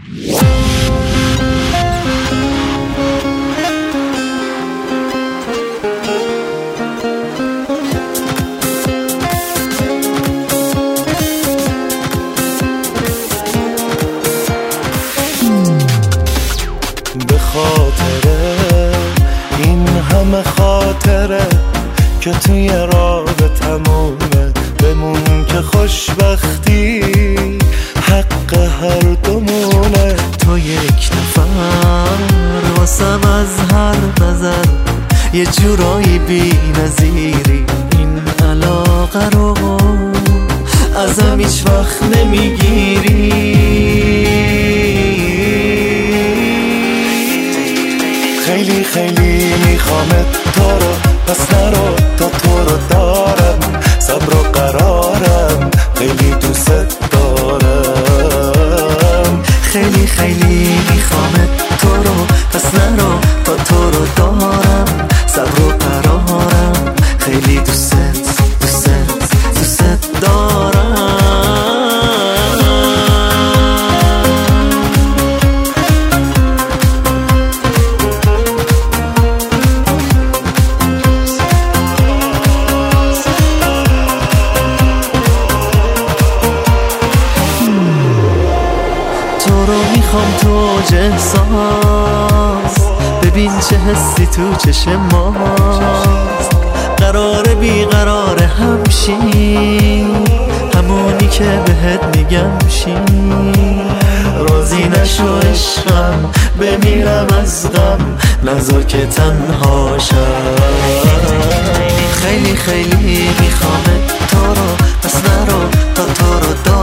به خاطره این همه خاطره که توی رابطمونه بمون که خوشبختی حق هر دومونه. تو یک نفر واسم از هر نظر یه جورایی بی نظیری، این علاقه رو ازم هیچ وقت نمیگیری. خیلی خیلی میخوامت تو رو، پس نرو تا تو رو دارم، صبر و قرارم، خیلی دوست دارم. خیلی خیلی میخوامت تو رو، پس نرو تا تو رو دارم، صبر و قرارم، خیلی دوست دارم. تو رو میخوام تو احساس، ببین چه حسی تو چشم ماست. قراره بیقرار همشی، همونی که بهت میگم شی. راضی نشو عشقم، بمیرم از غم، نذار که تنها شم. خیلی خیلی میخوامت تو رو، پس نرو تا تو رو دارم،